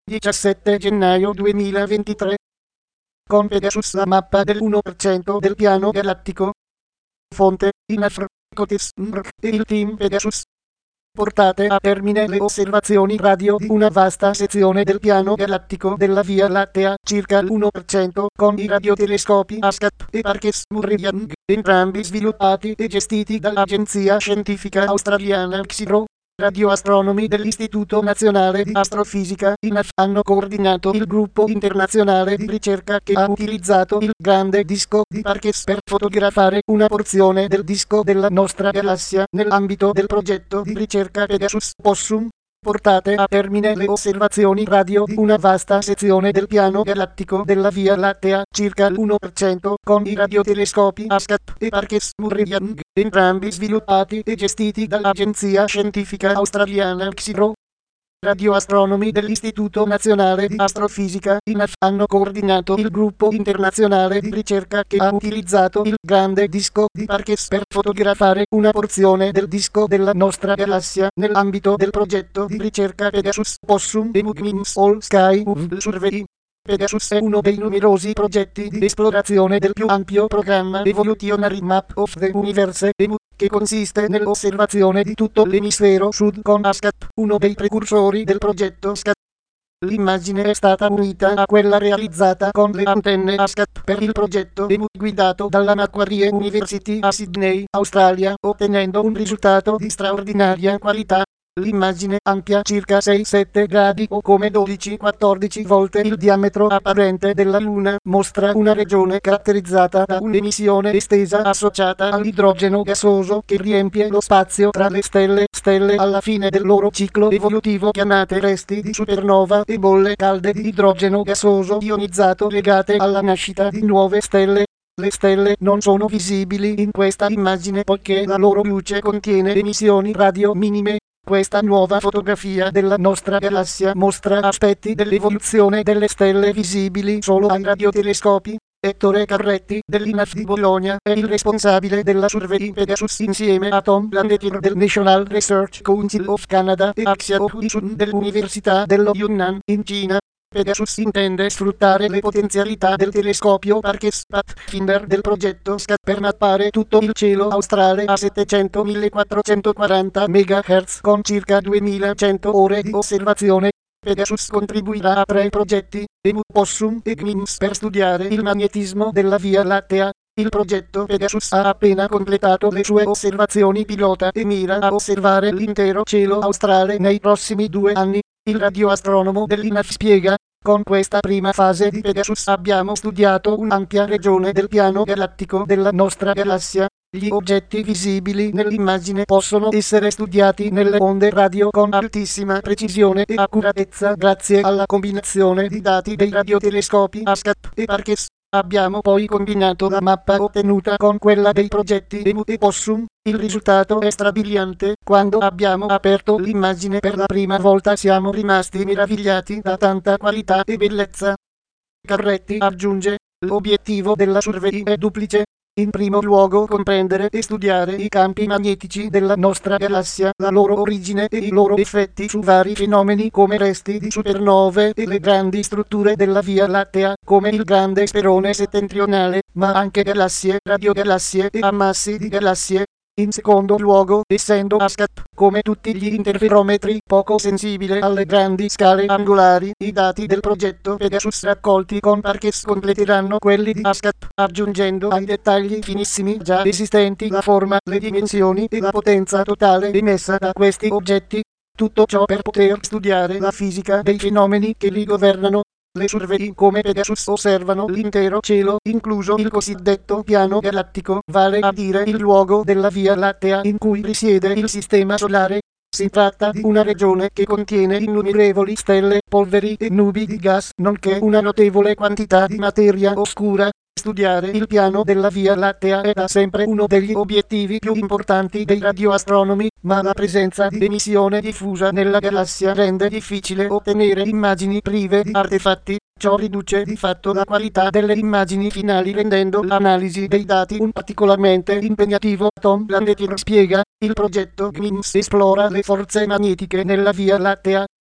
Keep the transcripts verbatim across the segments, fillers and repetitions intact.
diciassette gennaio duemilaventitré. Con Pegasus la mappa dell'uno per cento del piano galattico. Fonte, Inafr, Cotis, Mrk e il team Pegasus. Portate a termine le osservazioni radio di una vasta sezione del piano galattico della Via Lattea, circa l'uno per cento, con i radiotelescopi ASCAP e Parkes Murray-Young, entrambi sviluppati e gestiti dall'agenzia scientifica australiana X I R O. Radioastronomi dell'Istituto Nazionale di Astrofisica, I N A F, hanno coordinato il gruppo internazionale di ricerca che ha utilizzato il grande disco di Parkes per fotografare una porzione del disco della nostra galassia nell'ambito del progetto di ricerca Pegasus Possum. Portate a termine le osservazioni radio di una vasta sezione del piano galattico della Via Lattea, circa l'uno per cento, con i radiotelescopi ASCAP e Parkes Murray-Young, entrambi sviluppati e gestiti dall'agenzia scientifica australiana X I R O. Radioastronomi dell'Istituto Nazionale di Astrofisica, I N A F, hanno coordinato il gruppo internazionale di ricerca che ha utilizzato il grande disco di Parkes per fotografare una porzione del disco della nostra galassia nell'ambito del progetto di ricerca Pegasus Possum e Mugmin's All Sky World Survey. Pegasus è uno dei numerosi progetti di esplorazione del più ampio programma Evolutionary Map of the Universe E M U, che consiste nell'osservazione di tutto l'emisfero sud con ASCAP, uno dei precursori del progetto SCAP. L'immagine è stata unita a quella realizzata con le antenne ASCAP per il progetto E M U guidato dalla Macquarie University a Sydney, Australia, ottenendo un risultato di straordinaria qualità. L'immagine, ampia circa sei sette gradi o come dodici quattordici volte il diametro apparente della Luna, mostra una regione caratterizzata da un'emissione estesa associata all'idrogeno gasoso che riempie lo spazio tra le stelle, stelle alla fine del loro ciclo evolutivo chiamate resti di supernova e bolle calde di idrogeno gasoso ionizzato legate alla nascita di nuove stelle. Le stelle non sono visibili in questa immagine poiché la loro luce contiene emissioni radio minime. Questa nuova fotografia della nostra galassia mostra aspetti dell'evoluzione delle stelle visibili solo ai radiotelescopi. Ettore Carretti, dell'I N A F di Bologna, è il responsabile della Survey Pegasus insieme a Tom Landetir del National Research Council of Canada e Axia Ohuisun dell'Università dello Yunnan, in Cina. Pegasus intende sfruttare le potenzialità del telescopio Parkes Pathfinder del progetto SCAP per mappare tutto il cielo australe a settecento millequattrocentoquaranta megahertz con circa duemilacento ore di osservazione. Pegasus contribuirà a tre progetti, E M U, Possum e GMINS, per studiare il magnetismo della Via Lattea. Il progetto Pegasus ha appena completato le sue osservazioni pilota e mira a osservare l'intero cielo australe nei prossimi due anni. Il radioastronomo dell'I N A F spiega: con questa prima fase di Pegasus abbiamo studiato un'ampia regione del piano galattico della nostra galassia. Gli oggetti visibili nell'immagine possono essere studiati nelle onde radio con altissima precisione e accuratezza grazie alla combinazione di dati dei radiotelescopi ASCAP e Parkes. Abbiamo poi combinato la mappa ottenuta con quella dei progetti E M U e Possum. Il risultato è strabiliante. Quando abbiamo aperto l'immagine per la prima volta siamo rimasti meravigliati da tanta qualità e bellezza. Carretti aggiunge: l'obiettivo della survey è duplice. In primo luogo comprendere e studiare i campi magnetici della nostra galassia, la loro origine e i loro effetti su vari fenomeni come resti di supernove e le grandi strutture della Via Lattea, come il grande sperone settentrionale, ma anche galassie, radiogalassie e ammassi di galassie. In secondo luogo, essendo ASCAP, come tutti gli interferometri, poco sensibile alle grandi scale angolari, i dati del progetto Pegasus raccolti con Parkes completeranno quelli di ASCAP, aggiungendo ai dettagli finissimi già esistenti la forma, le dimensioni e la potenza totale emessa da questi oggetti. Tutto ciò per poter studiare la fisica dei fenomeni che li governano. Le survey come Pegasus osservano l'intero cielo, incluso il cosiddetto piano galattico, vale a dire il luogo della Via Lattea in cui risiede il Sistema Solare. Si tratta di una regione che contiene innumerevoli stelle, polveri e nubi di gas, nonché una notevole quantità di materia oscura. Studiare il piano della Via Lattea è da sempre uno degli obiettivi più importanti dei radioastronomi, ma la presenza di emissione diffusa nella galassia rende difficile ottenere immagini prive di artefatti. Ciò riduce di fatto la qualità delle immagini finali, rendendo l'analisi dei dati un particolarmente impegnativo. Tom Landetir spiega: il progetto GMINS esplora le forze magnetiche nella Via Lattea.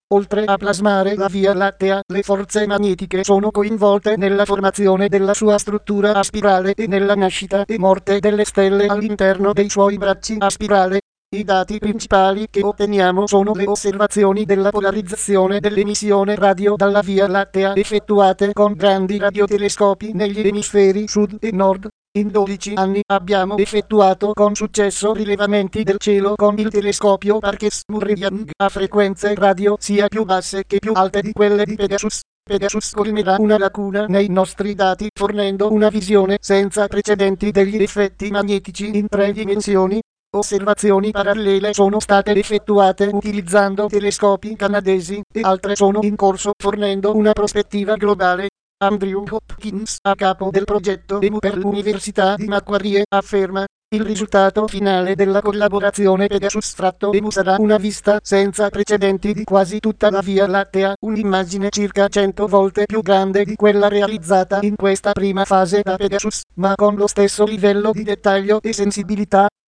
Oltre a plasmare la Via Lattea, le forze magnetiche sono coinvolte nella formazione della sua struttura a spirale e nella nascita e morte delle stelle all'interno dei suoi bracci a spirale. I dati principali che otteniamo sono le osservazioni della polarizzazione dell'emissione radio dalla Via Lattea effettuate con grandi radiotelescopi negli emisferi sud e nord. In dodici anni abbiamo effettuato con successo rilevamenti del cielo con il telescopio Parkes-Murray-Young a frequenze radio sia più basse che più alte di quelle di Pegasus. Pegasus colmerà una lacuna nei nostri dati fornendo una visione senza precedenti degli effetti magnetici in tre dimensioni. Osservazioni parallele sono state effettuate utilizzando telescopi canadesi e altre sono in corso fornendo una prospettiva globale. Andrew Hopkins, a capo del progetto E M U per l'Università di Macquarie, afferma: il risultato finale della collaborazione Pegasus-E M U sarà una vista senza precedenti di quasi tutta la Via Lattea, un'immagine circa cento volte più grande di quella realizzata in questa prima fase da Pegasus, ma con lo stesso livello di dettaglio e sensibilità.